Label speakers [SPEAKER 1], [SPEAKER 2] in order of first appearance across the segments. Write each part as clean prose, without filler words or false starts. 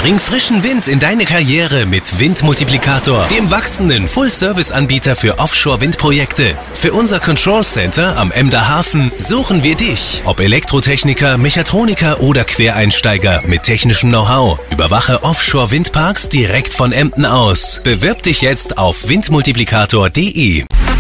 [SPEAKER 1] Bring frischen Wind in deine Karriere mit Windmultiplikator, dem wachsenden Full-Service-Anbieter für Offshore-Windprojekte. Für unser Control Center am Emder Hafen suchen wir dich. Ob Elektrotechniker, Mechatroniker oder Quereinsteiger mit technischem Know-how. Überwache Offshore-Windparks direkt von Emden aus. Bewirb dich jetzt auf windmultiplikator.de.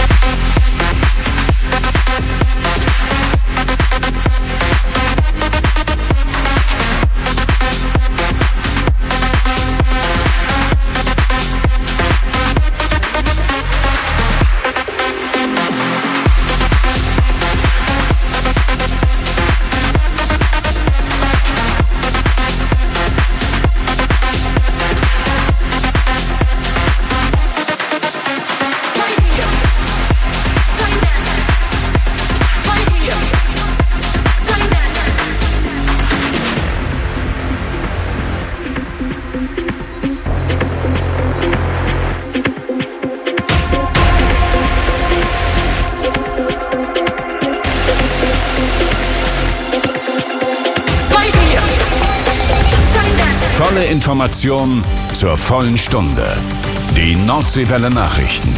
[SPEAKER 2] Volle Information zur vollen Stunde. Die Nordseewelle Nachrichten.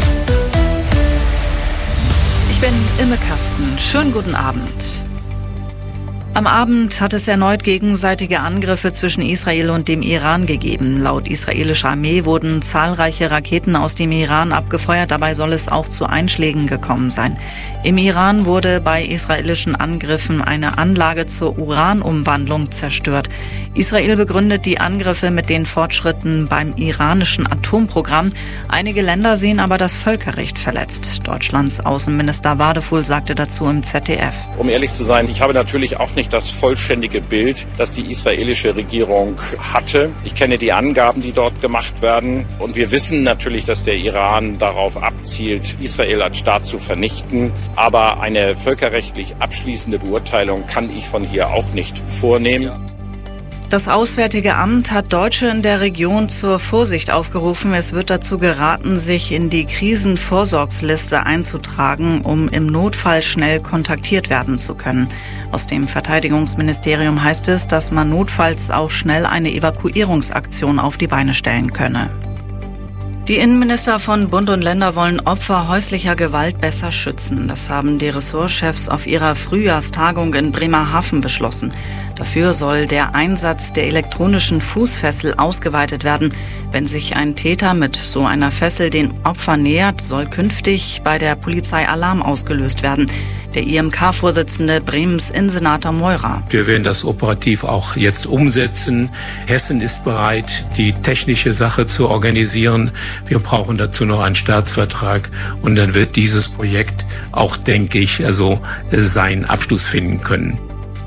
[SPEAKER 3] Ich bin Imme Kasten. Schönen guten Abend. Am Abend hat es erneut gegenseitige Angriffe zwischen Israel und dem Iran gegeben. Laut israelischer Armee wurden zahlreiche Raketen aus dem Iran abgefeuert. Dabei soll es auch zu Einschlägen gekommen sein. Im Iran wurde bei israelischen Angriffen eine Anlage zur Uranumwandlung zerstört. Israel begründet die Angriffe mit den Fortschritten beim iranischen Atomprogramm. Einige Länder sehen aber das Völkerrecht verletzt. Deutschlands Außenminister Wadefuhl sagte dazu im ZDF.
[SPEAKER 4] Um ehrlich zu sein, ich habe natürlich auch nicht das vollständige Bild, das die israelische Regierung hatte. Ich kenne die Angaben, die dort gemacht werden. Und wir wissen natürlich, dass der Iran darauf abzielt, Israel als Staat zu vernichten. Aber eine völkerrechtlich abschließende Beurteilung kann ich von hier auch nicht vornehmen.
[SPEAKER 3] Das Auswärtige Amt hat Deutsche in der Region zur Vorsicht aufgerufen. Es wird dazu geraten, sich in die Krisenvorsorgsliste einzutragen, um im Notfall schnell kontaktiert werden zu können. Aus dem Verteidigungsministerium heißt es, dass man notfalls auch schnell eine Evakuierungsaktion auf die Beine stellen könne. Die Innenminister von Bund und Länder wollen Opfer häuslicher Gewalt besser schützen. Das haben die Ressortchefs auf ihrer Frühjahrstagung in Bremerhaven beschlossen. Dafür soll der Einsatz der elektronischen Fußfessel ausgeweitet werden. Wenn sich ein Täter mit so einer Fessel den Opfern nähert, soll künftig bei der Polizei Alarm ausgelöst werden. Der IMK-Vorsitzende Bremens Innensenator Meurer.
[SPEAKER 5] Wir werden das operativ auch jetzt umsetzen. Hessen ist bereit, die technische Sache zu organisieren. Wir brauchen dazu noch einen Staatsvertrag und dann wird dieses Projekt auch, denke ich, seinen Abschluss finden können.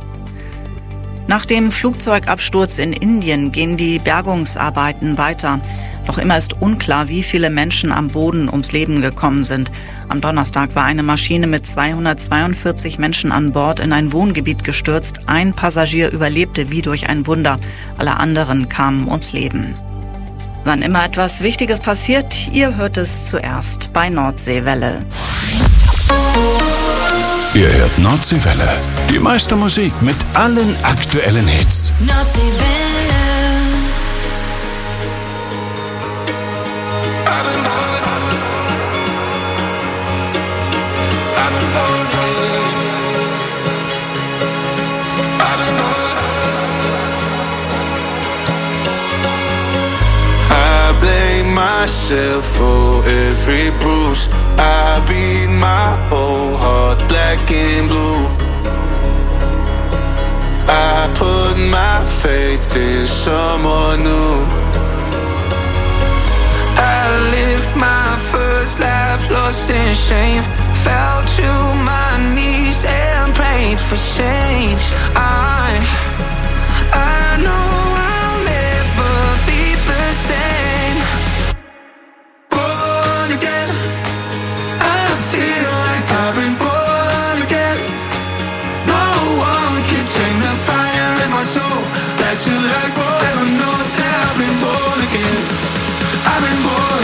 [SPEAKER 3] Nach dem Flugzeugabsturz in Indien gehen die Bergungsarbeiten weiter. Noch immer ist unklar, wie viele Menschen am Boden ums Leben gekommen sind. Am Donnerstag war eine Maschine mit 242 Menschen an Bord in ein Wohngebiet gestürzt. Ein Passagier überlebte wie durch ein Wunder. Alle anderen kamen ums Leben. Wann immer etwas Wichtiges passiert, ihr hört es zuerst bei Nordseewelle.
[SPEAKER 2] Ihr hört Nordseewelle. Die meiste Musik mit allen aktuellen Hits.
[SPEAKER 6] Nordseewelle.
[SPEAKER 7] Myself for every bruise. I beat my whole heart black and blue. I put my faith in someone new. I lived my first life lost in shame. Fell to my knees and prayed for change. I know I'll never be the same. To life forever knows that I've been born again. I've been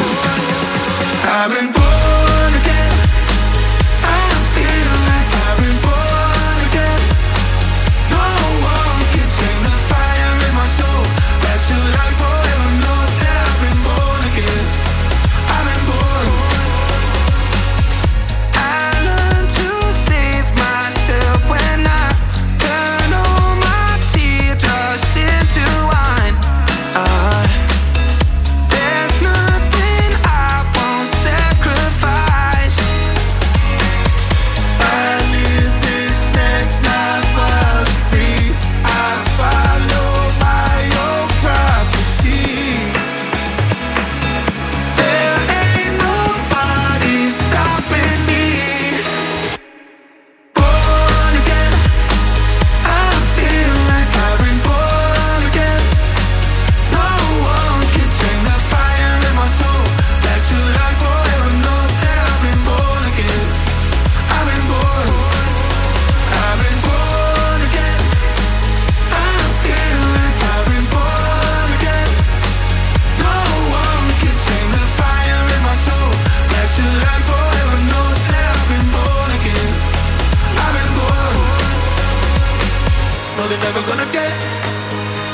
[SPEAKER 7] born again. I feel like I've been born again. No one can tame the fire in my soul. Back to life.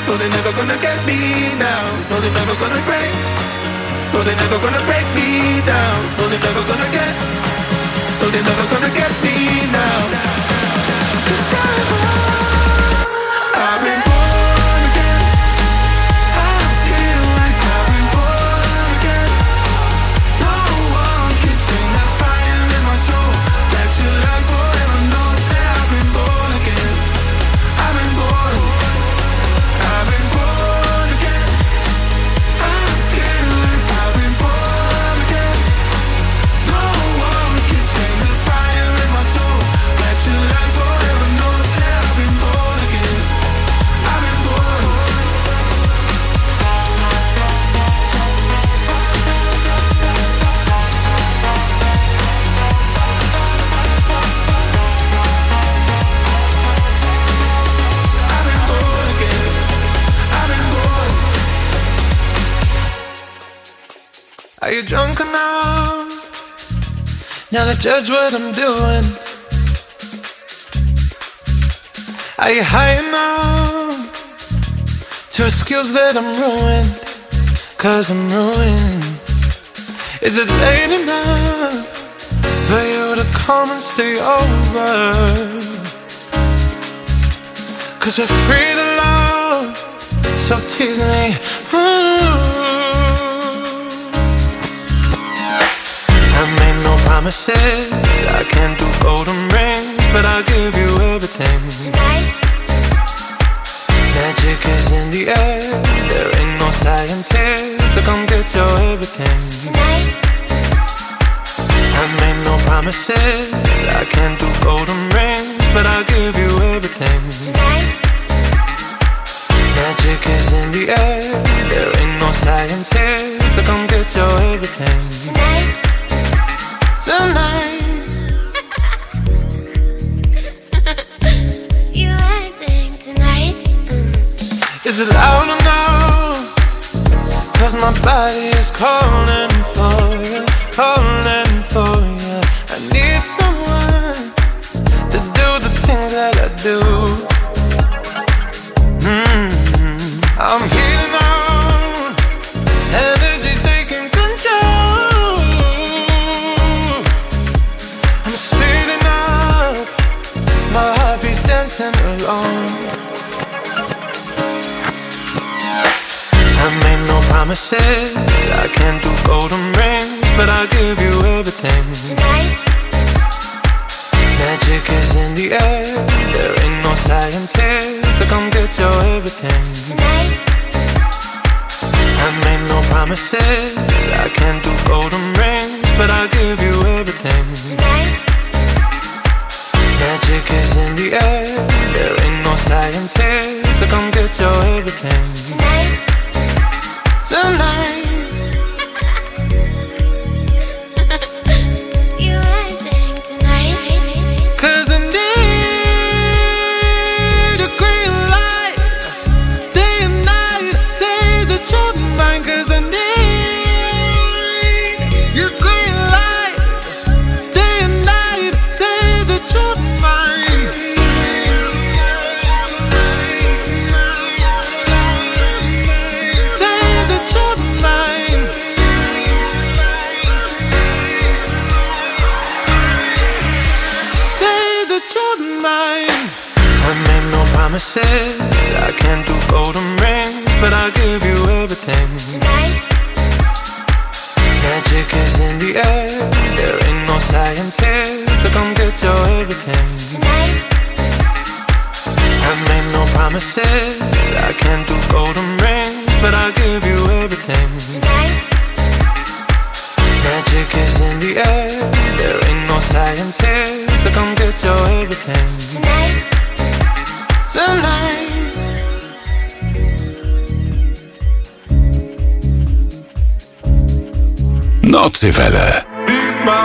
[SPEAKER 7] No, they're never gonna get me now. No, they're never gonna break. No, they're never gonna break me down. No, they're never gonna get. No, they're never gonna get me now. 'Cause I've been born again. I feel like I've been born again. No one can turn that fire in my soul back to life forever. Knows that I've been born again. I've been born. I've been born again. I feel like I've been born again. No one can turn the fire in my soul back to life forever. Knows that I've been born again. I've been born. I've been born again. I've been born. Are you drunk enough now to judge what I'm doing? Are you high enough to excuse that I'm ruined? 'Cause I'm ruined. Is it late enough for you to come and stay over? 'Cause we're free to love, so tease me. I made no promises, I can't do golden rings, but I'll give you everything. Magic is in the air, there ain't no science here, so come get your everything. I made no promises, I can't do golden rings, but I'll give you everything. Magic is in the air, there ain't no science here, so come get your everything. Tonight.
[SPEAKER 6] You acting tonight?
[SPEAKER 7] Is it loud enough? 'Cause my body is calling for you, calling for you. I need someone to do the things that I do. I'm healing on, energy's taking control. I'm speeding up, my heartbeat's dancing along. I made no promises, I can't do golden rings, but I'll give you everything. Magic is in the air, there ain't no science here, so come get your everything. I made no promises, I can't do golden rings, but I'll give you everything. Magic is in the air, there ain't no science here, so come get your everything. Tonight.
[SPEAKER 6] You acting tonight?
[SPEAKER 7] 'Cause I need a green light, day and night, say that you're mine. 'Cause I need your green light, day and night, say that you're mine. Say that you're mine. Say that you're mine. I made no promises, I can't do golden rings, but I'll give you everything. Magic is in the air, there ain't no science here, so come get your everything. I made no promises, I can't do golden rings, but I'll give you everything. Magic is in the air, there ain't no science here, so come get your everything. Tonight.
[SPEAKER 2] Nordseewelle.
[SPEAKER 8] Leave my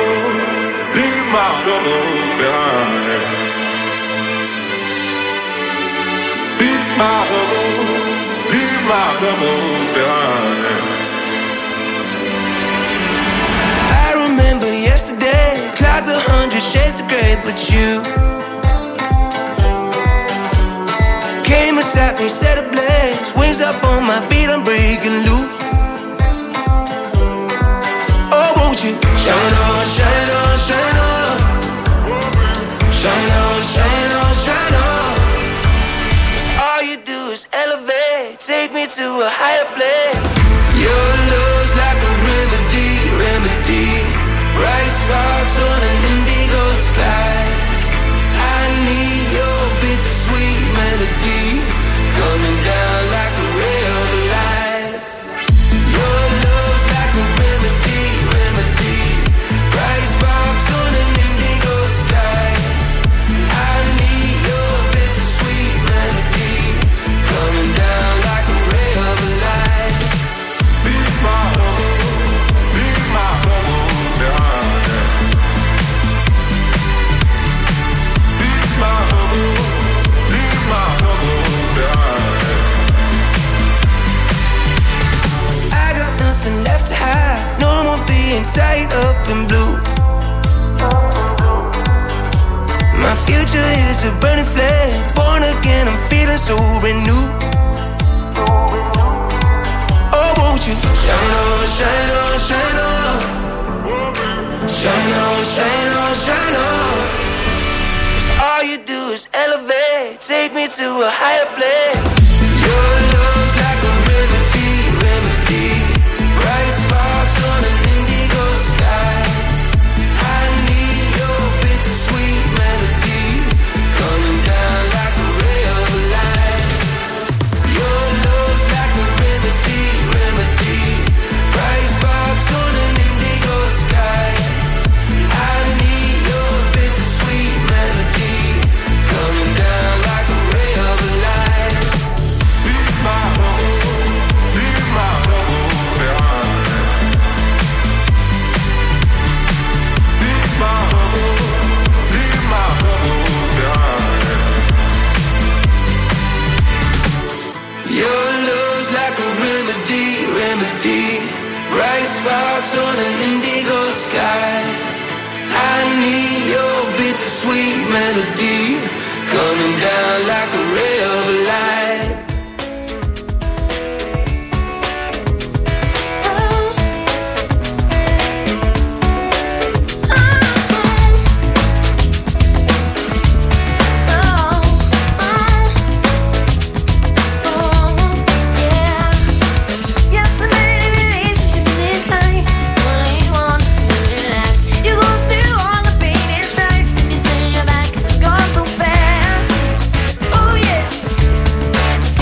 [SPEAKER 8] troubles behind. Leave my troubles behind.
[SPEAKER 7] I remember yesterday, clouds 100 shades of gray, but you came a tap me, set ablaze. Wings up on my feet, I'm breaking loose. Oh, won't you shine on, shine on, shine on. Shine on, shine on, shine on. 'Cause all you do is elevate, take me to a higher place. Your love's like a remedy, remedy. Bright sparks on an indigo sky. I need your bittersweet melody coming down like a ray of light. Your love's like a remedy, remedy. Bright sparks on an indigo sky. I need your bittersweet melody coming down like a ray of light.
[SPEAKER 8] Be my home behind it. Be my home behind it.
[SPEAKER 7] I got nothing left to hide. No more being tied up in blue. My future is a burning flame. Born again, I'm feeling so renewed. Oh, won't you shine on, shine on, shine on. Shine on, shine on, shine on. 'Cause all you do is elevate, take me to a higher place. Your love's like a remedy, remedy. Bright sparks on an indigo sky. I need your bittersweet melody coming down like a ray of light. Your love's like a remedy, remedy. Bright sparks on an indigo sky. I need your bittersweet melody coming down like a ray of light.
[SPEAKER 8] Be my home behind it. Be my home behind it.
[SPEAKER 7] Your love's like a remedy, remedy. Bright sparks on an indigo sky. I need your bittersweet melody coming down like a ray of light.
[SPEAKER 6] Gone so fast. Oh yeah.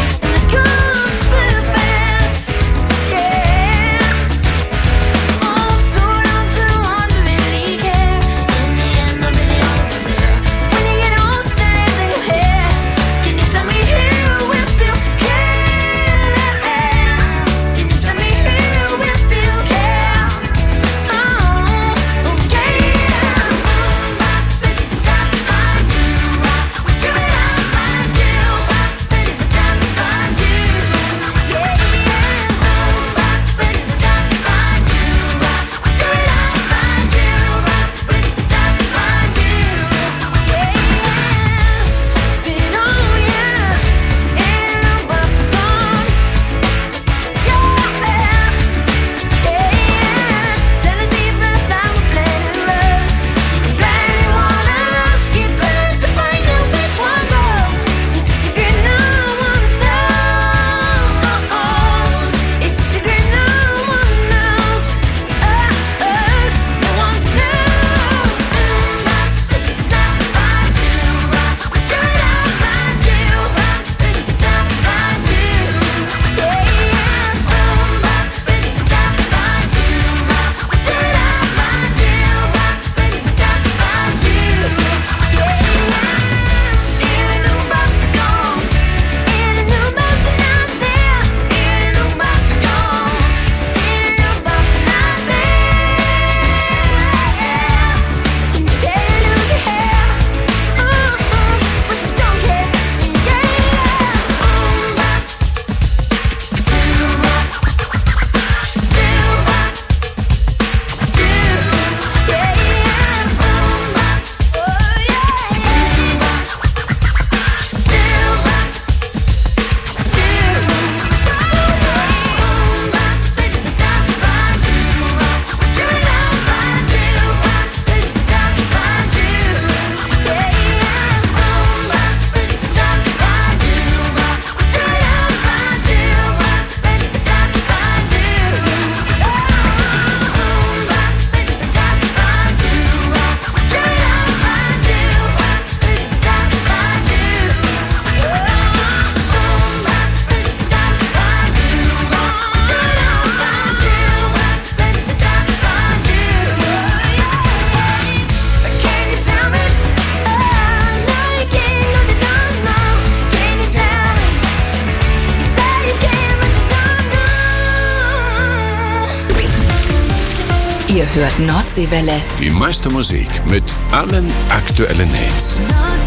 [SPEAKER 9] Ihr hört Nordseewelle.
[SPEAKER 2] Die meiste Musik mit allen aktuellen Hits.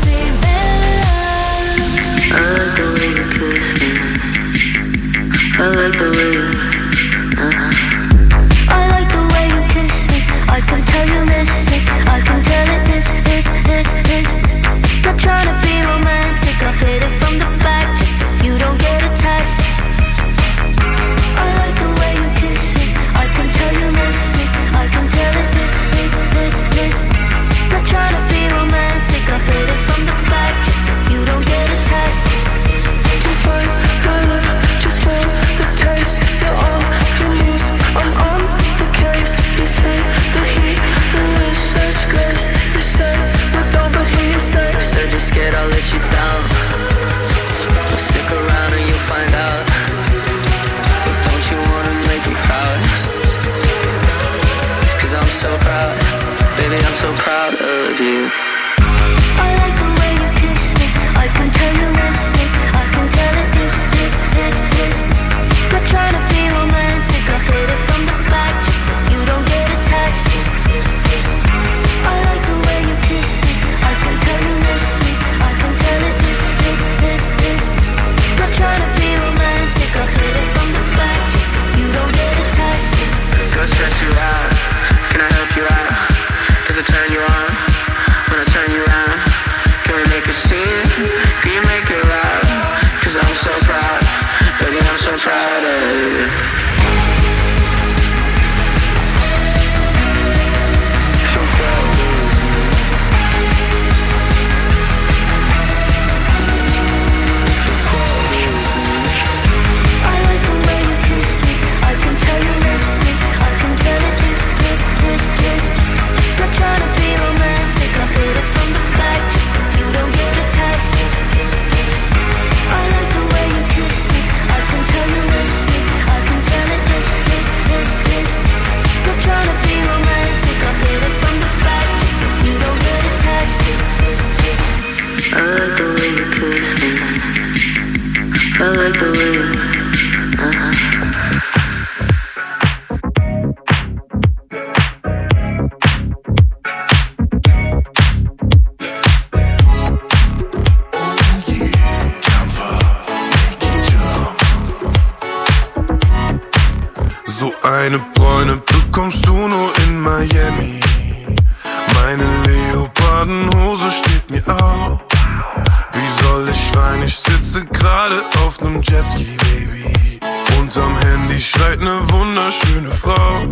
[SPEAKER 10] I like the way you kiss me. I can tell you miss it. I can tell it is. Not trying to be romantic. I'll hit it from the back just so you don't get attached. I like the way you kiss me. I can tell you miss it. I can tell it is. Not trying to be romantic. I'll hit it from the back just so you don't get attached. You bite my lip just for the taste. You're on your knees, I'm on the case. You take the heat and with such grace. You say we don't, but here you stay. Said you're scared I'll let you down. Well, stick around and you'll find out. But don't you wanna make me proud? 'Cause I'm so proud, baby, I'm so proud of you. I like the way you kiss me. I can tell you miss me. I can tell it is. Not trying to be romantic. I'll hit it from the back just so you don't get attached. I like the way you kiss me. I can tell you miss me. I can tell it is. Not trying to be romantic. I'll hit it from the back just so you don't get attached. So I stress you out. Can I help you out? Does it turn you on when I turn you around? Can we make a scene? Can you make it loud? 'Cause I'm so proud, baby, I'm so proud of you. So proud of you. I like the way you kiss me. I can tell you miss me. I can tell it is. Not trying to be romantic. I'll hit it from the back just so you don't get attached. I like the way you kiss me. I can tell you miss me. I can tell it is. Not trying to be romantic. I'll hit it from the back just so you don't get attached. I like the way you kiss me. I like the way you
[SPEAKER 11] So eine Bräune bekommst du nur in Miami. Meine Leopardenhose steht mir auf. Wie soll ich weinen? Ich sitze gerade auf nem Jetski, Baby. Unterm Handy schreit ne wunderschöne Frau.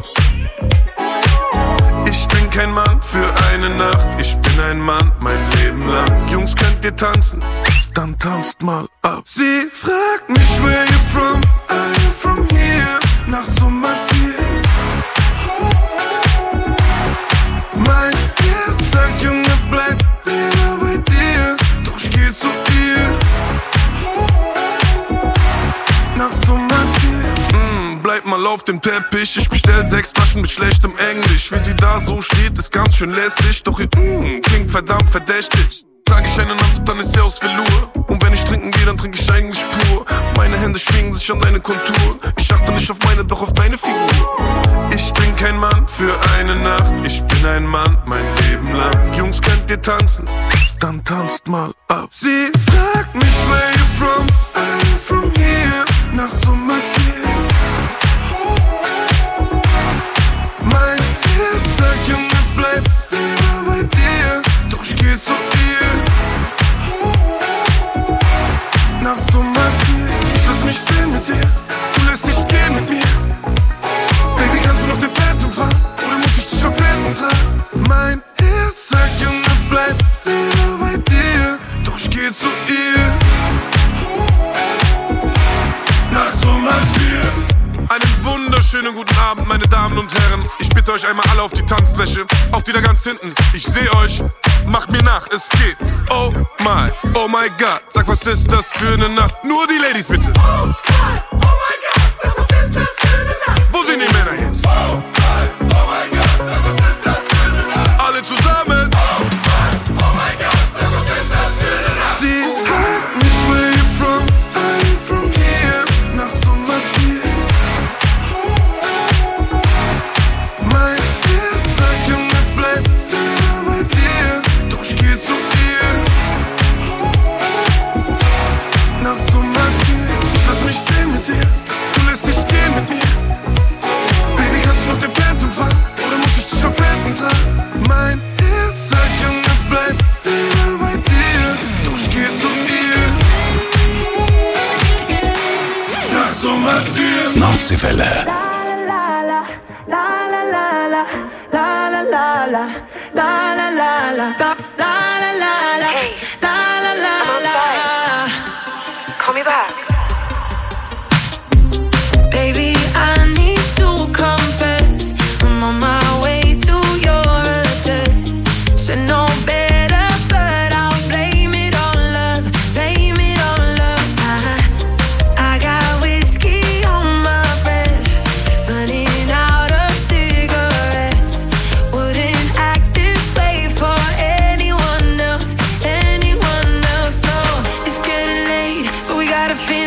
[SPEAKER 11] Ich bin kein Mann für eine Nacht. Ich bin ein Mann mein Leben lang. Jungs, könnt ihr tanzen? Dann tanzt mal ab. Sie fragt mich, where you from? Are you from here? Nachts um 4. Mein Herz sagt, Junge, bleib lieber bei dir. Doch ich geh zu ihr. Nachts um 4. Bleib mal auf dem Teppich. Ich bestell 6 Flaschen mit schlechtem Englisch. Wie sie da so steht, ist ganz schön lässig. Doch ihr klingt verdammt verdächtig. Trage ich einen Anzug, dann ist sie aus Velour. Und wenn ich trinken gehe, dann trinke ich eigentlich pur. Meine Hände schwingen sich an deine Konturen. Ich achte nicht auf meine, doch auf deine Figur. Ich bin kein Mann für eine Nacht. Ich bin ein Mann mein Leben lang. Jungs, könnt ihr tanzen? Dann tanzt mal ab. Sie fragt mich, where you from? Are you from here? Nachts um 4. Mein Herz sagt, Junge, bleib lieber bei dir. Doch ich geh zu ihr. Nachts um 4. Ich lass mich sehen mit dir. Du lässt dich gehen mit mir. Baby, kannst du noch den Phantom fahren? Oder muss ich dich auf Händen tragen? Mein Herz sagt, Junge, bleib lieber bei dir. Doch ich geh zu ihr. Nachts um 4. Einen wunderschönen guten Abend, meine Damen und Herren. Ich bitte euch einmal alle auf die Tanzfläche. Auch die da ganz hinten. Ich seh euch. Macht mir nach, es geht. Oh my God. Sag, was ist das für eine Nacht? Nur die Ladies bitte. Oh my God. Sag, was ist das für eine Nacht? Wo sind die Männer jetzt? Oh my God. Sag, was ist das für eine Nacht? Alle zusammen. Oh my God. Sag, was ist das für eine Nacht? Sie fragt mich, where you from? Are you from here? Nachts um 4. Mein Nummer 4.
[SPEAKER 2] Nordseewelle.
[SPEAKER 7] Call me back. Baby, I need to confess, I'm on my way to your address. Should know better, but I'll blame it on love, blame it on love. I got whiskey on my breath, running out of cigarettes. Wouldn't act this way for anyone else, no. It's getting late, but we gotta finish.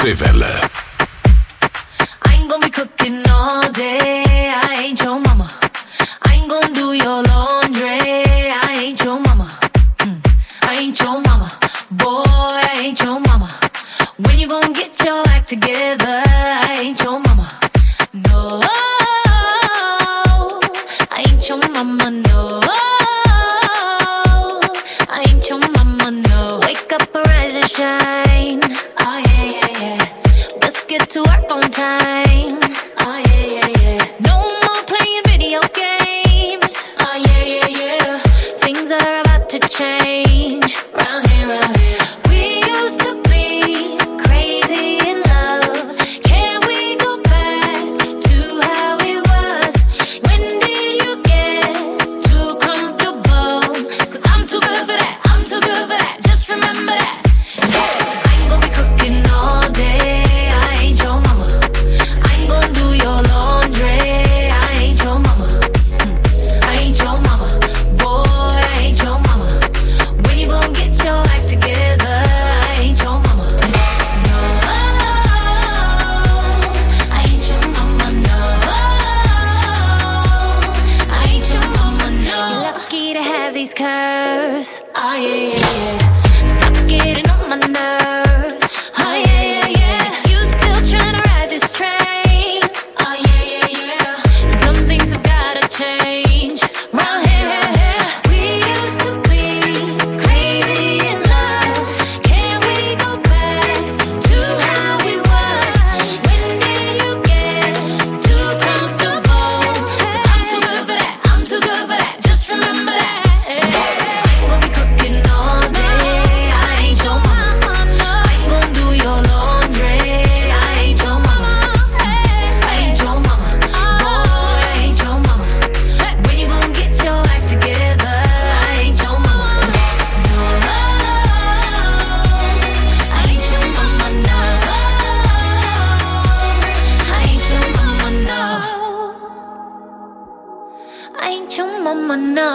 [SPEAKER 2] Nordseewelle.
[SPEAKER 10] I ain't gonna be cooking all day. I ain't your mama. I ain't gonna do your laundry. I ain't your mama. I ain't your mama. Boy, I ain't your mama. When you gonna get your act together? I ain't your mama. No, I ain't your mama. No, I ain't your mama. No. Wake up, arise and shine. Oh yeah, yeah, yeah. Let's get to work on time. Oh yeah, yeah, yeah. No more playing video games. Oh yeah, yeah, yeah. Things are about to change. Round here, round here. We used to be crazy in love. Can we go back to how it was? When did you get too comfortable? 'Cause I'm too good for that. I'm too good for that. Just remember that. I ain't gonna be cooking all day. I ain't your mama. I ain't gonna do your laundry. I ain't your mama. I ain't your mama. Boy, I ain't your mama. When you gonna get your act together? I ain't your mama. No, I ain't your mama. No, I ain't your mama. No. You're lucky to have these curves. Oh yeah, yeah, yeah. Stop getting on my nerves. Oh yeah, yeah, yeah. You still trying to ride this train? Oh yeah, yeah, yeah. Some things have gotta change. Round here, here, here. We used to be crazy in love. Can we go back to how we was? When did you get too comfortable? 'Cause I'm too good for that. I'm too good for that. Just remember that. I ain't gonna be cooking all day. I ain't your mama. I ain't gonna do your laundry. I ain't your mama. I ain't your mama. Boy, I ain't your mama. When you gonna get your act together? I ain't your mama. No, I ain't your mama. No, I ain't your mama. No, I ain't your mama. No.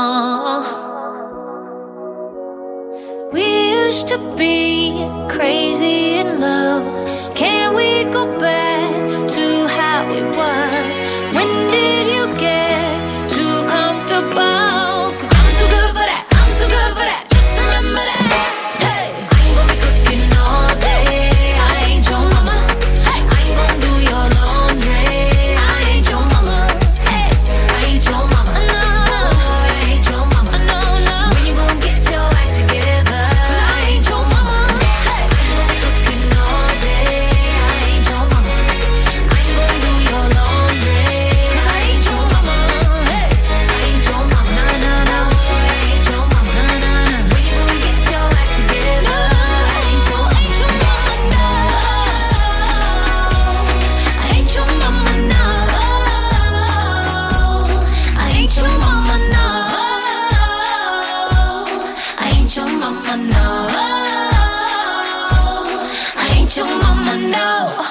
[SPEAKER 10] We used to be crazy in love. Can we go back to how it was? When did you get too comfortable? 'Cause I'm too good for that. I'm too good for that. Just remember that. Hey, I ain't gonna be cooking all day. I ain't your mama. I ain't gonna do your laundry. I ain't your mama. Hey, I ain't your mama. No, no, I ain't your mama. No, no. When you gonna get your act together? 'Cause I ain't your mama. Hey, I ain't gonna be cooking all day. I ain't your mama. I ain't gonna do your laundry. 'Cause I ain't your mama. Hey, I ain't your mama. No, no, no. I ain't your mama. No, no, no. When you gonna get your act together? I ain't your mama. No, I ain't your mama. No, I ain't your mama. No, I ain't your mama. No, I ain't your mama. No.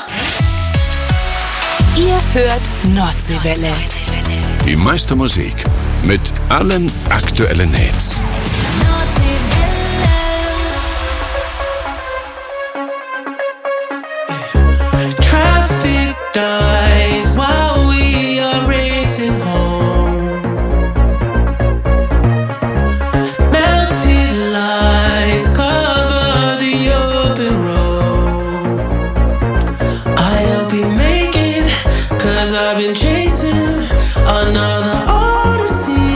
[SPEAKER 9] Ihr hört Nordseewelle.
[SPEAKER 2] Die meiste Musik mit allen aktuellen Hits.
[SPEAKER 12] Traffic dies while we are racing home. Melted lights cover the open road. I'll be making, 'cause I've been chasing another odyssey.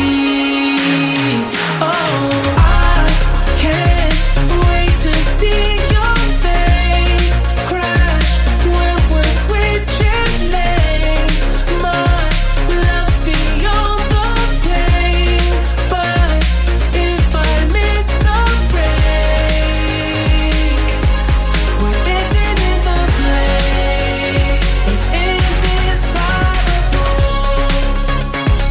[SPEAKER 12] Oh, I can't wait to see your face crash when we're switching lanes. My love's beyond the pain, but if I miss the break, we're dancing in the flames. It's indescribable.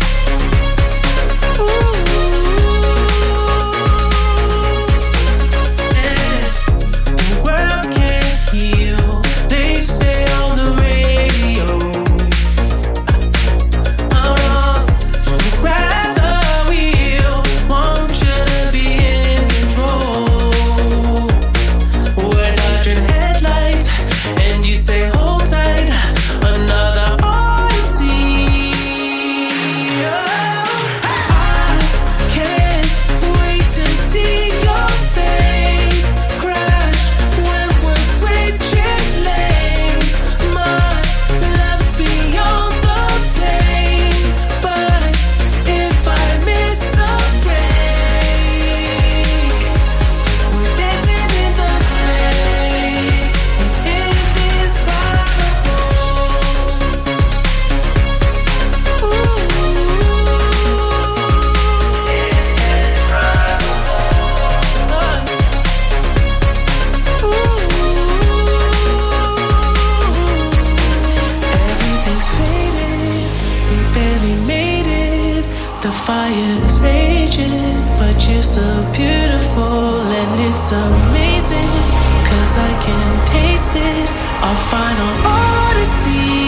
[SPEAKER 12] finally made it. The fire's raging, but you're still beautiful, and it's amazing, 'cause I can taste it. Our final odyssey.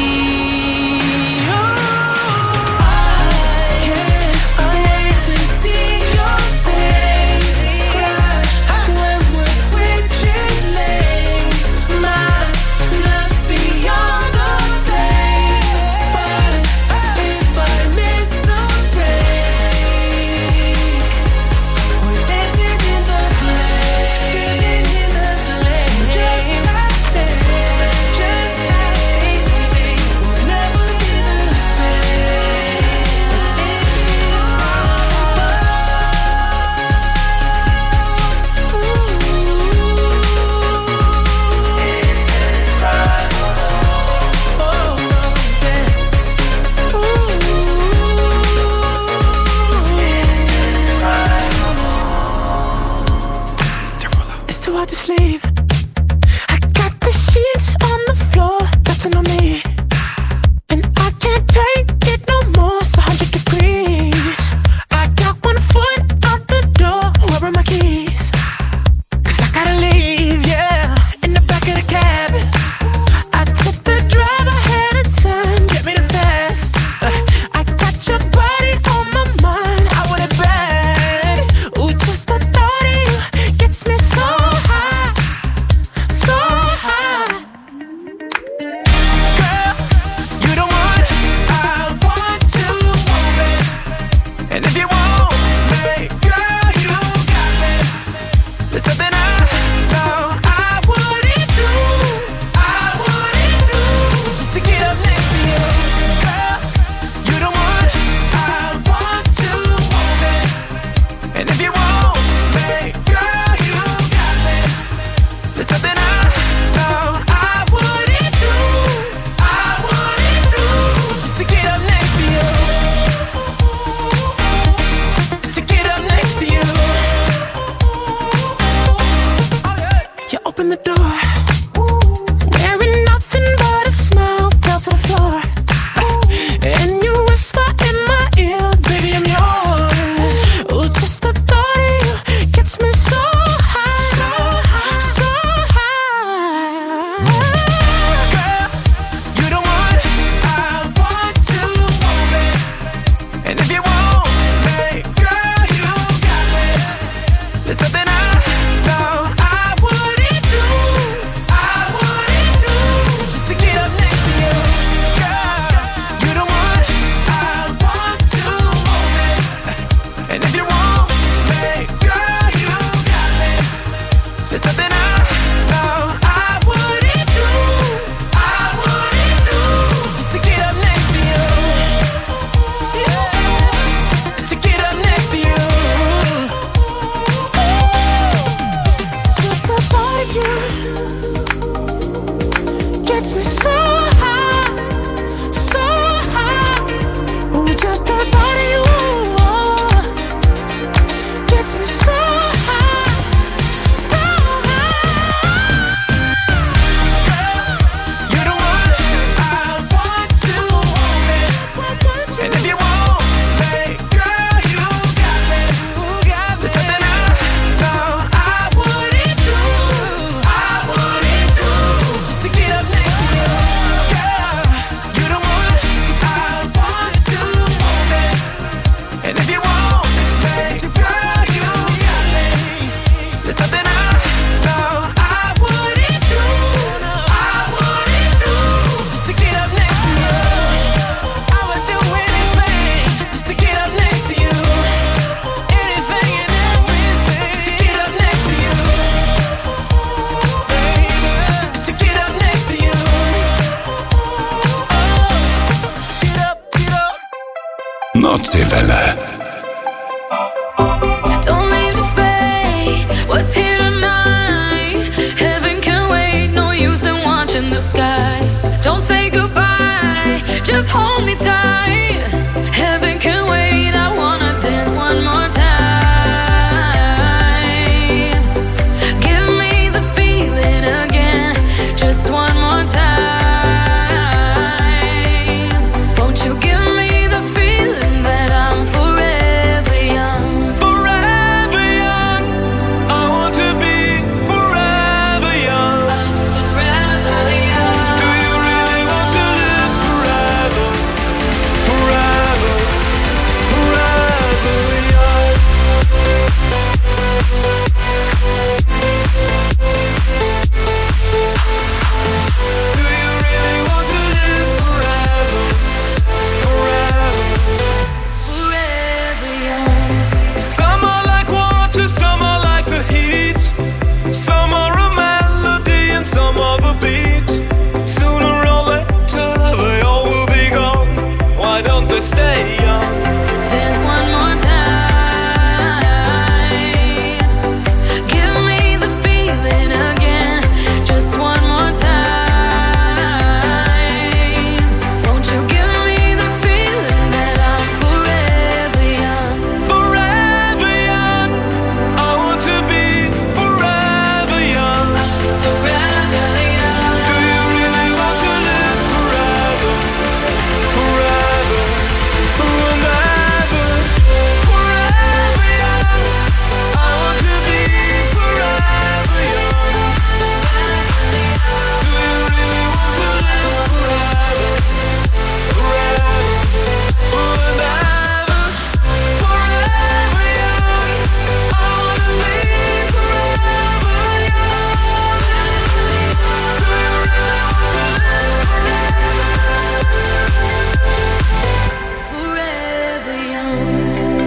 [SPEAKER 2] Nordseewelle.
[SPEAKER 13] Don't leave the fate, what's here tonight? Heaven can wait, no use in watching the sky. Don't say goodbye, just hold me tight. Heaven can wait, I wanna dance one more time. Give me the feeling again, just one more time. Won't you give me the feeling?
[SPEAKER 14] stay young.
[SPEAKER 13] Dance one more time. Give me the feeling again. Just one more time. Won't you give me the feeling that I'm forever young?
[SPEAKER 14] Forever young. I want to be forever young.
[SPEAKER 13] Forever young.
[SPEAKER 14] Do you really want to live forever? Forever. Forever. Forever young. I want to be forever young. Do you really want to live forever? Forever. Forever. Forever young. I want to be forever young.
[SPEAKER 13] Forever young.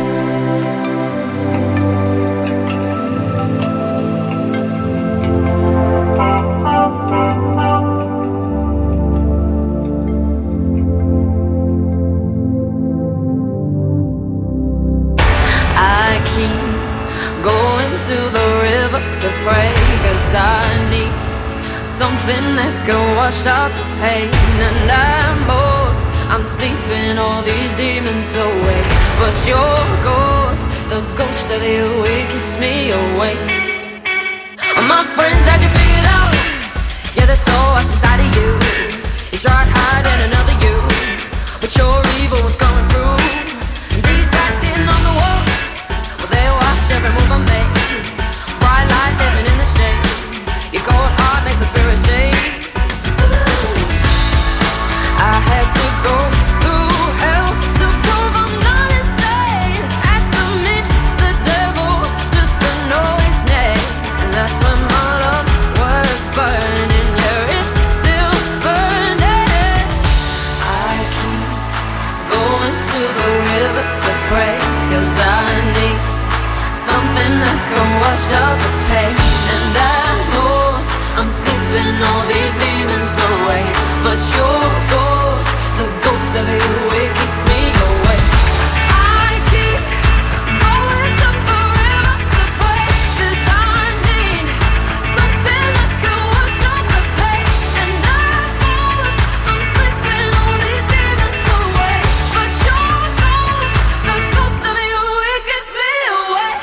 [SPEAKER 13] I keep going to the river to pray, 'cause I need something that can wash out the pain. And I'm sleeping all these demons away, but your ghost, the ghost of you, it keeps me awake. All my friends had you figured out, yeah, they saw what's inside of you. You tried hiding another you, but your evil was coming through. And these eyes sitting on the wall, well, they watch every move I make. Bright light living in the shade, your cold heart makes the spirit shake. I had to go through hell to prove I'm not insane. Had to meet the devil just to know his name. And that's when my love was burning. Yeah, it's still burning. I keep going to the river to pray, 'cause I need something that can wash out the pain. And I know I'm sleeping all these demons away, but your ghost, the ghost of you, it keeps me awake. I keep going to the river to pray, 'cause I need something that can wash out the pain. And I know I'm sleeping all these demons away, but your ghost, the ghost of you, it keeps me awake.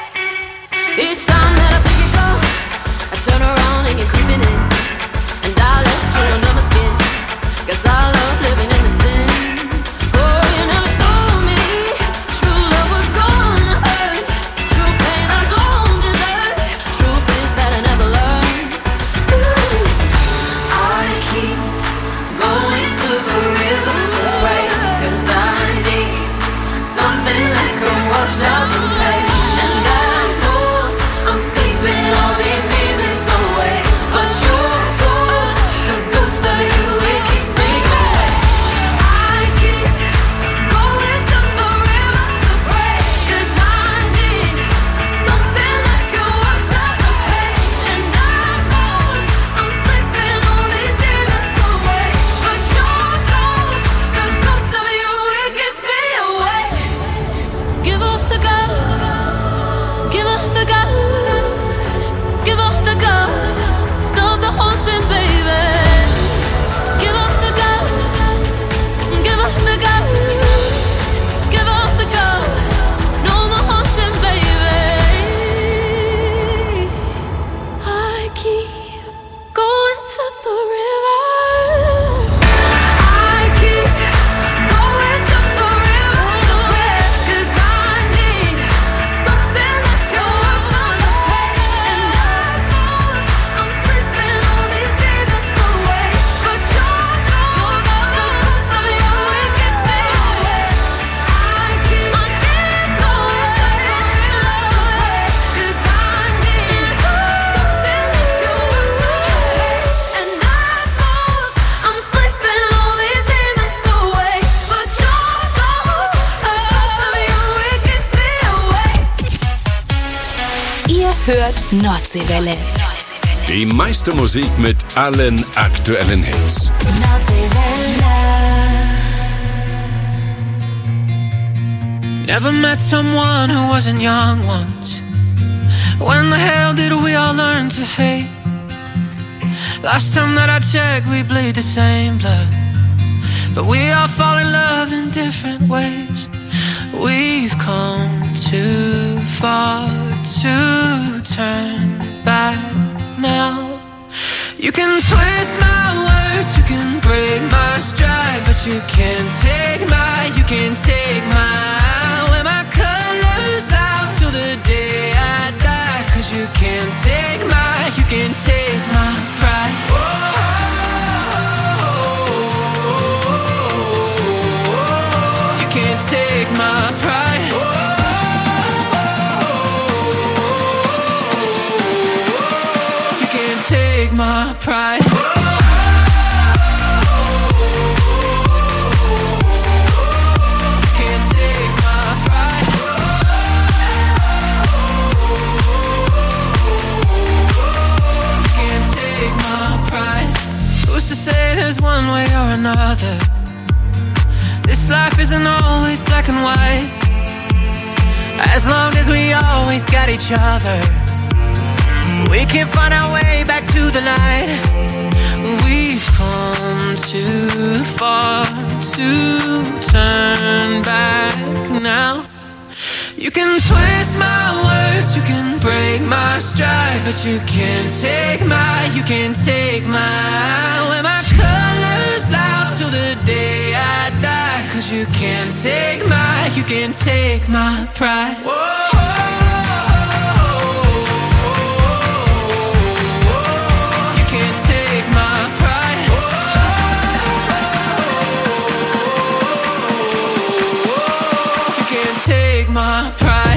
[SPEAKER 13] Each time that I think you go, I turn around and you're creeping in, and I let you under my skin, 'cause I love living in the sin. Oh, you never told me true love was gonna hurt, true pain I don't deserve, truth is that I never learned. Ooh, I keep going to the river to pray, 'cause I need something that can wash out the pain. And I know I'm sleeping all these demons away, but your ghost, the ghost of you, it keeps me awake. I keep going to the river to pray, 'cause I need something that can wash out the pain. And I know I'm sleeping all these demons away, but your ghost, the ghost of you, it keeps me awake. Give up the ghost, give up the ghost, give up the ghost, stop the haunting, baby. Give up the ghost, give up the ghost, give up the ghost, no more haunting, baby. I keep going to the river. I keep going to the river to pray, 'cause I need something that can wash out the pain. And I know I'm sleeping all these demons away, but your ghost, the ghost of you, it keeps me awake. I keep going to the river to pray, 'cause I need something that can wash out the pain. And I know I'm sleeping all these demons away, but your ghost, the ghost of you, it keeps me awake.
[SPEAKER 9] Ihr hört Nordseewelle.
[SPEAKER 2] Die meiste Musik mit allen aktuellen Hits.
[SPEAKER 12] Never met someone who wasn't young once. When the hell did we all learn to hate? Last time that I checked, we bleed the same blood, but we all fall in love in different ways. We've come too far to turn back now. You can twist my words, you can break my stride, but you can't take my, you can't take my, wear my colors out till the day I die. Cause you can't take my, you can't take my pride. You can't take my pride. You can't take my pride. Who's to say there's one way or another? This life isn't always black and white. As long as we always got each other, we can find our way back to the light. We've come too far to turn back now. You can twist my words, you can break my stride, but you can't take my, you can't take my, wear my colors loud till the day I die. Cause you can't take my, you can't take my pride. You can't take my pride. You can't take my pride.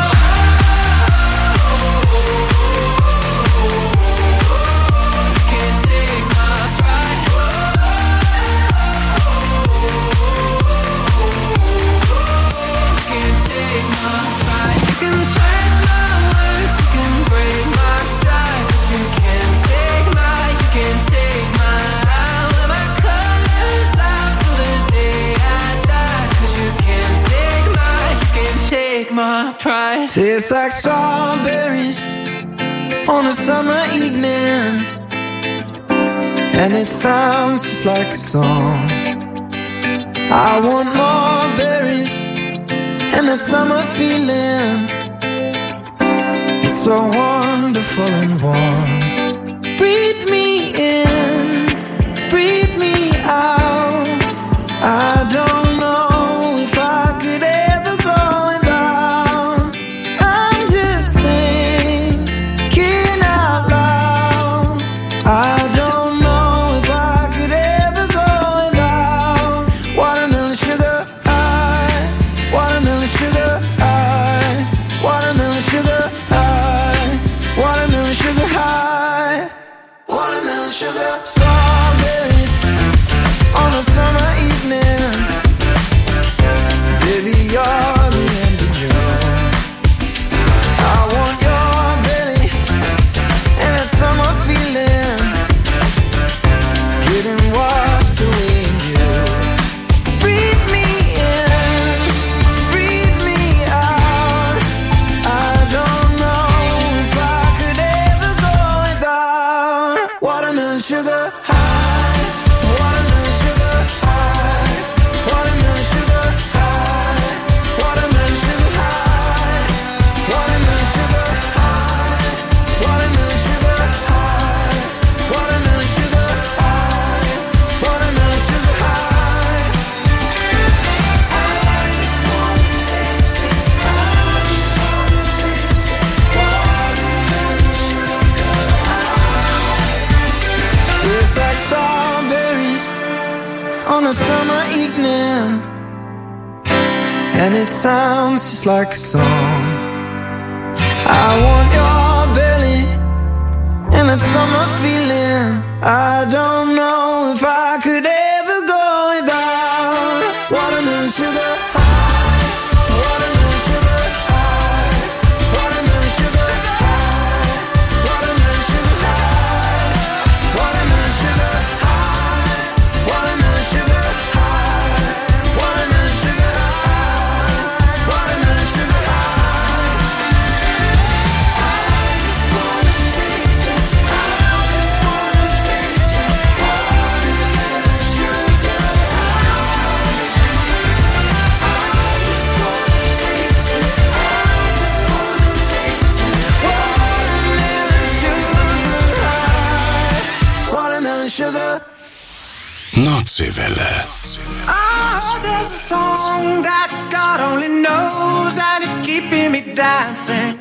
[SPEAKER 12] My pride.
[SPEAKER 7] Tastes like strawberries on a summer evening, and it sounds just like a song. I want more berries and that summer feeling. It's so wonderful and warm. Breathe me in, breathe me out. I don't know if I could ever go without. I'm just thinking out loud. I don't know if I could ever go without watermelon sugar high, watermelon sugar high, watermelon sugar high, watermelon sugar high, watermelon sugar. Strawberries on a summer evening. Baby, you're the end of June. I want your belly and that summer feeling, getting washed away in you. Breathe me in, breathe me out. I don't know if I could ever go without watermelon sugar high, watermelon sugar high, watermelon sugar high, watermelon sugar high, watermelon sugar high, watermelon sugar high, watermelon sugar high, watermelon sugar high. I just wanna taste it, I just wanna taste it, watermelon sugar high. Tastes like strawberries on a summer evening, and it sounds just like a song. I want your belly and that summer feeling. I don't know if I could ever go without watermelon sugar high, watermelon sugar high, watermelon sugar high, watermelon sugar high, watermelon sugar high, watermelon sugar high, watermelon sugar high, watermelon sugar high.
[SPEAKER 2] Nordseewelle.
[SPEAKER 7] Oh, there's a song that God only knows, and it's keeping me dancing.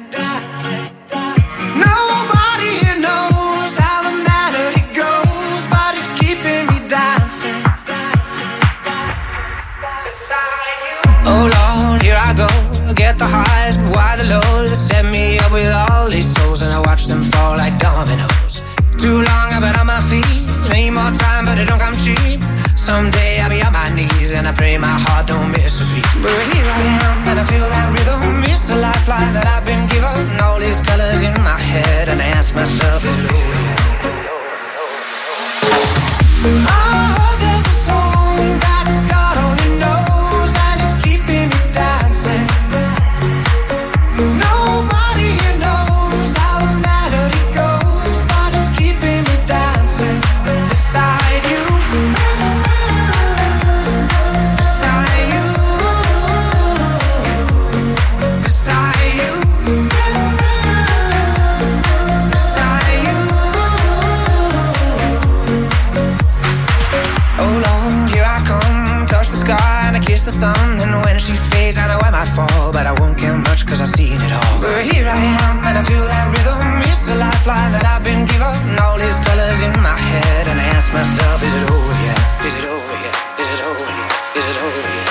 [SPEAKER 7] Nobody here knows how the melody goes, but it's keeping me dancing. Oh Lord, here I go, get the highs, but why the lows? They set me up with all these souls, and I watch them fall like dominoes. Too long I've been on my feet, need more time, but it don't come cheap. Someday I'll be on my knees, and I pray my heart don't miss a beat. But here I am, and I feel that rhythm. It's a lifeline that I've been given. All these colors in my head, and I ask myself, is it over yet? Oh, there's a song that God only knows, and it's keeping me dancing. Nobody here knows how the melody goes, but it's keeping me dancing beside you. The sun, and when she fades I know I might fall, but I won't care much cause I've seen it all. But here I am, and I feel that rhythm. It's a lifeline that I've been given. All these colors in my head, and I ask myself, is it over yet? Is it over yet? Is it over yet? Is it over yet?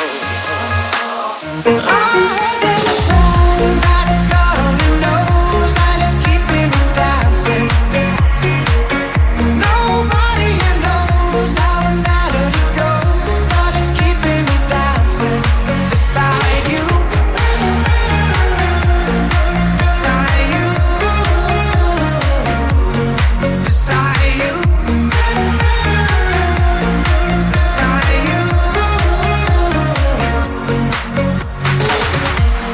[SPEAKER 7] Oh, there's a song that God only knows, and it's keeping me dancing. Nobody here knows how the melody goes, but it's keeping me dancing beside you. Beside you. Beside you. Beside you.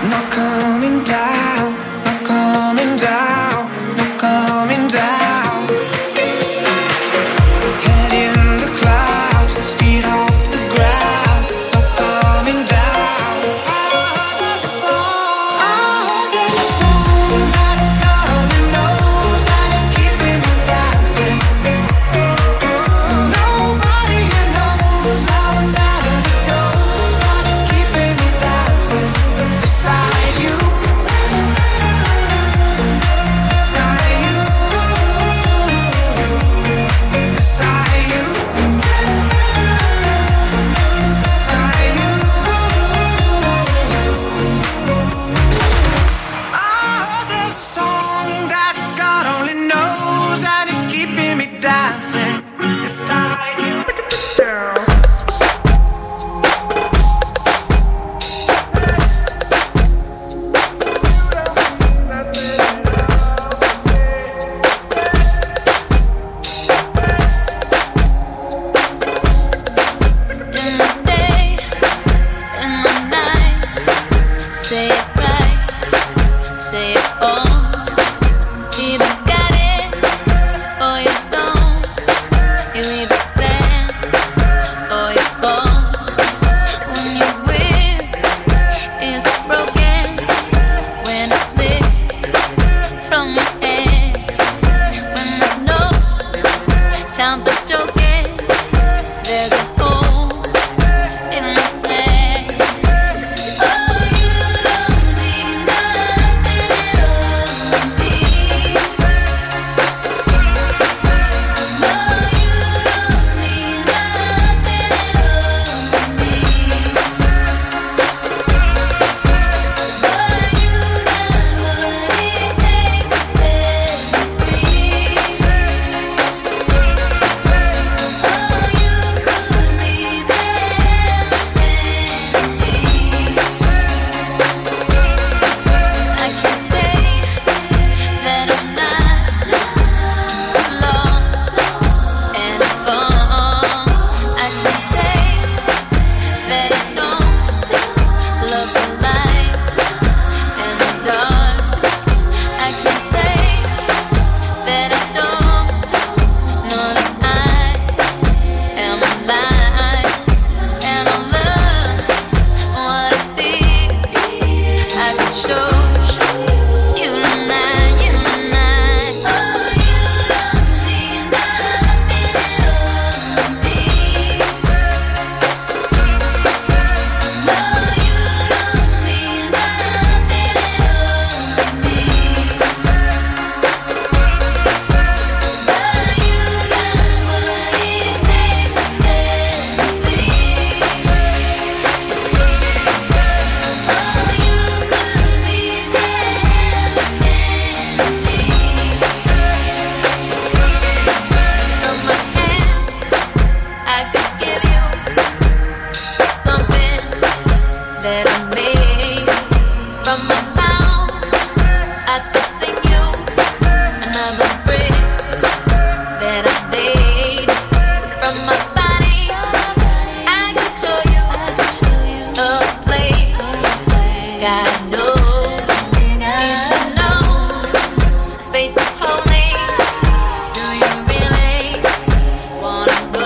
[SPEAKER 6] that I made from my mouth. I could sing you another brick that I made from my body. I could show you a place. God knows you should know the space is holy. Do you really wanna go?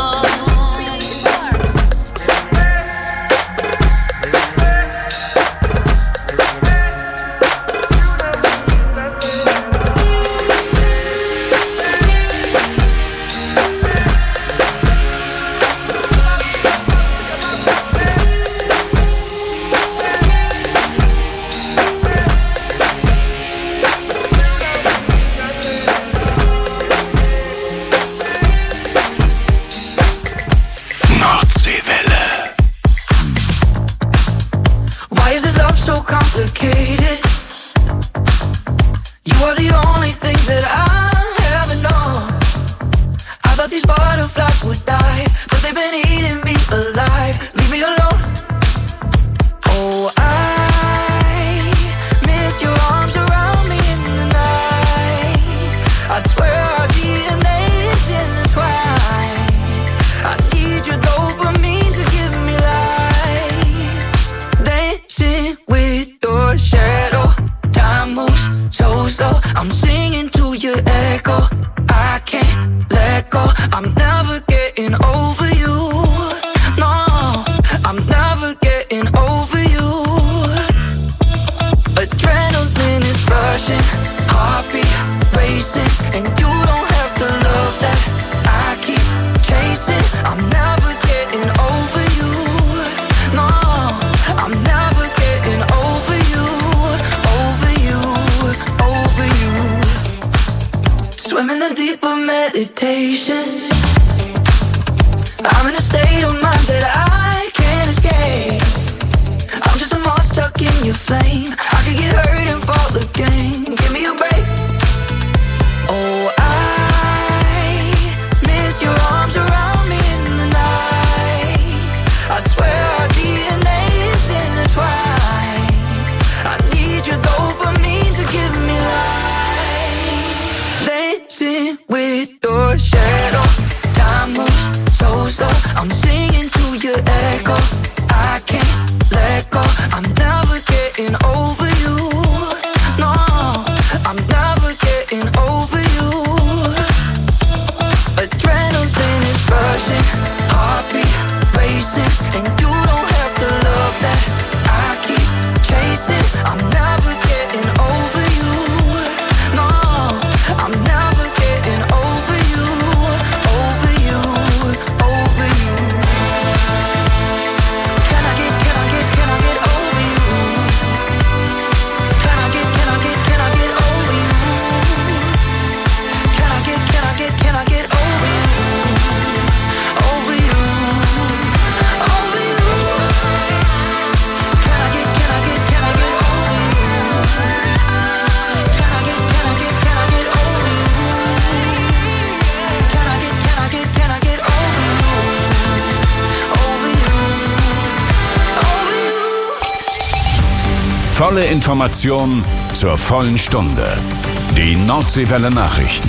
[SPEAKER 2] Nordseewelle.
[SPEAKER 7] Why is this love so complicated? You are the only thing that I ever know. I thought these butterflies would die, but they've been eating me alive. Leave me alone. Oh, I miss your arms around me in the night. I swear our DNA is intertwined. I need your dopamine to give me life. Dancing with your shadow. Time moves so slow. I'm singing to your echo. I can't let go. I'm never getting over you. No, I'm never getting over you. Adrenaline is rushing, heartbeat racing, and you don't have the love that I keep chasing. I'm never getting over you. No, I'm never getting over you, over you, over you. Swim in the deep of meditation. I'm in a state of mind that I can't escape. I'm just a moth stuck in your flame. I could get hurt and fall again. Give me a break. Oh, I miss your arms around me in the night. I swear our DNA is intertwined. I need your dopamine to give me life. Dancing with your shadow. Time moves so slow. I'm singing to your echo. I can't let go. I'm never getting over you. No, I'm never getting over you. Adrenaline is rushing, heartbeat racing, and you don't have the love that I keep chasing. I'm never getting over you. No, I'm never getting over you, over you, over you. Can I get over you? Can I get over you? Can I get over you? Over you, over you. Can I get over you? Can I get over you? Can I get over you? Can I get over you? Over you.
[SPEAKER 2] Volle Information zur vollen Stunde. Die Nordseewelle Nachrichten.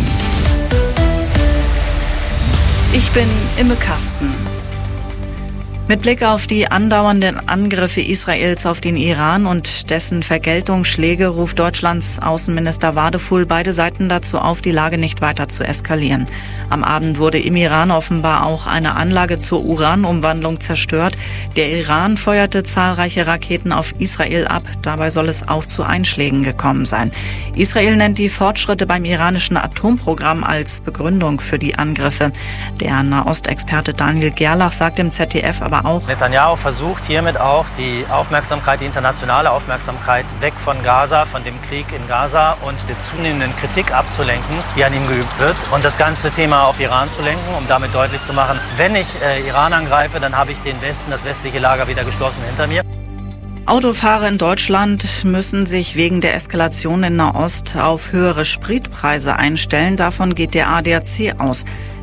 [SPEAKER 3] Ich bin Imme Kasten. Mit Blick auf die andauernden Angriffe Israels auf den Iran und dessen Vergeltungsschläge ruft Deutschlands Außenminister Wadefuhl beide Seiten dazu auf, die Lage nicht weiter zu eskalieren. Am Abend wurde im Iran offenbar auch eine Anlage zur Uranumwandlung zerstört. Der Iran feuerte zahlreiche Raketen auf Israel ab. Dabei soll es auch zu Einschlägen gekommen sein. Israel nennt die Fortschritte beim iranischen Atomprogramm als Begründung für die Angriffe. Der Nahostexperte Daniel Gerlach sagt im ZDF aber auch:
[SPEAKER 15] Netanyahu versucht hiermit auch die Aufmerksamkeit, die internationale Aufmerksamkeit weg von Gaza, von dem Krieg in Gaza und der zunehmenden Kritik abzulenken, die an ihm geübt wird, und das ganze Thema auf Iran zu lenken, um damit deutlich zu machen, wenn ich Iran angreife, dann habe ich den Westen, das westliche Lager wieder geschlossen hinter mir.
[SPEAKER 3] Autofahrer in Deutschland müssen sich wegen der Eskalation in Nahost auf höhere Spritpreise einstellen. Davon geht der ADAC aus.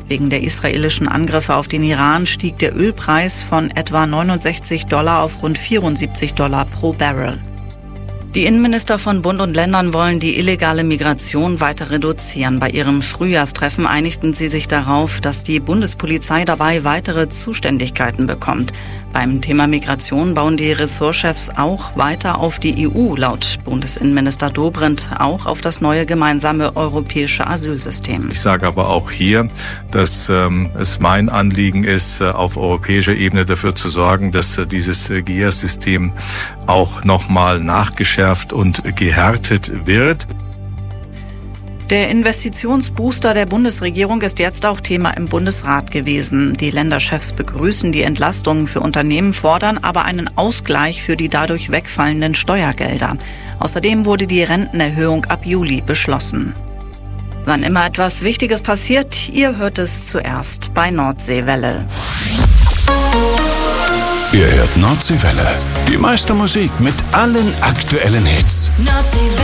[SPEAKER 3] Wegen der israelischen Angriffe auf den Iran stieg der Ölpreis von etwa $69 auf rund $74 pro Barrel. Die Innenminister von Bund und Ländern wollen die illegale Migration weiter reduzieren. Bei ihrem Frühjahrstreffen einigten sie sich darauf, dass die Bundespolizei dabei weitere Zuständigkeiten bekommt. Beim Thema Migration bauen die Ressortchefs auch weiter auf die EU, laut Bundesinnenminister Dobrindt auch auf das neue gemeinsame europäische Asylsystem.
[SPEAKER 16] Ich sage aber auch hier, dass es mein Anliegen ist, auf europäischer Ebene dafür zu sorgen, dass dieses GIAS-System auch nochmal nachgeschärft und gehärtet wird.
[SPEAKER 3] Der Investitionsbooster der Bundesregierung ist jetzt auch Thema im Bundesrat gewesen. Die Länderchefs begrüßen die Entlastungen für Unternehmen, fordern aber einen Ausgleich für die dadurch wegfallenden Steuergelder. Außerdem wurde die Rentenerhöhung ab Juli beschlossen. Wann immer etwas Wichtiges passiert, ihr hört es zuerst bei Nordseewelle.
[SPEAKER 2] Ihr hört Nordseewelle. Die meiste Musik mit allen aktuellen Hits.